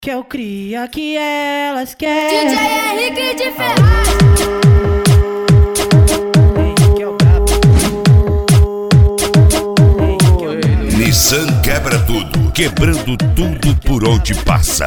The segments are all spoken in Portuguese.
Que eu cria que elas querem. DJ Henrique de Ferraz. Nissan quebra tudo, quebrando tudo por onde passa.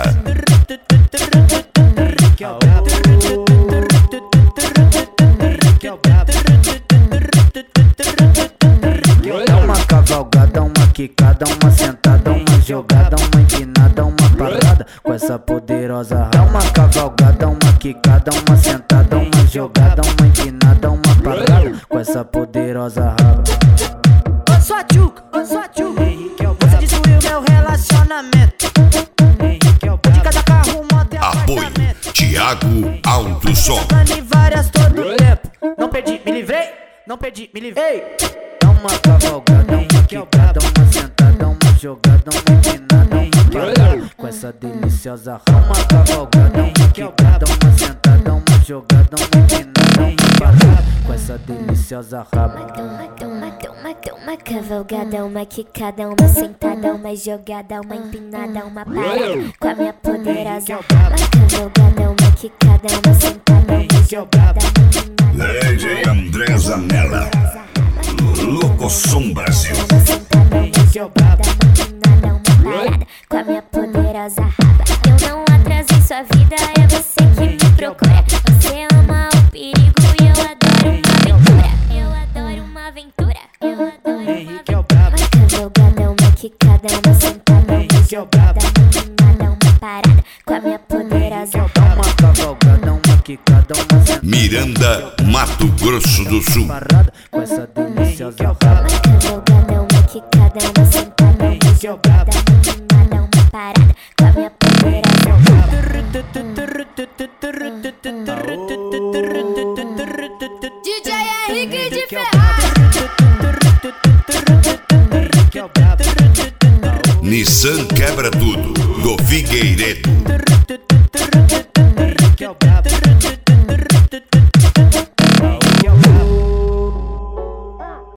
Dá uma cavalgada, uma quicada, uma sentada, uma jogada, uma empinada, uma parada com essa poderosa raba. Dá uma cavalgada, uma quicada, uma sentada, uma jogada, uma empinada, uma parada com essa poderosa raba. Ô sua tchuca, você destruiu meu relacionamento. De cada carro, moto e Apoio Thiago Autosom. e várias todo tempo. Não perdi, me livrei. Não perdi, me livrei. Dá uma cavalgada, uma quicada, uma sentada, uma jogada, uma empinada, uma parada com essa deliciosa raba. Uma cavalgada, uma quicada, uma sentada, uma jogada, uma empinada, uma parada com essa deliciosa raba. Uma cavalgada, uma quicada, uma sentada, uma jogada, uma empinada, uma parada com a minha poderosa. Uma cavalgada, uma quicada, uma sentada, uma jogada, uma empinada. DJ André Zanella, Locosom Brasil. Uma sentada, uma jogada, uma empinada, uma parada com a minha poderosa raba. Eu não atrasei sua vida, é você que me procura. Você ama o perigo e eu adoro uma aventura. Eu adoro uma aventura. Eu adoro uma aventura. Uma cavalgada, uma quicada, uma sentada, uma jogada, uma empinada, uma parada com a minha poderosa Dá uma cavalgada, uma quicada, uma sentada, Miranda, Mato Grosso do Sul. parada com essa deliciosa raba. Uma cavalgada, uma quicada, uma sentada, uma jogada, uma empinada, uma parada com a minha poderosa DJ Henrique de Ferraz. Nissan quebra tudo, do Figueiredo.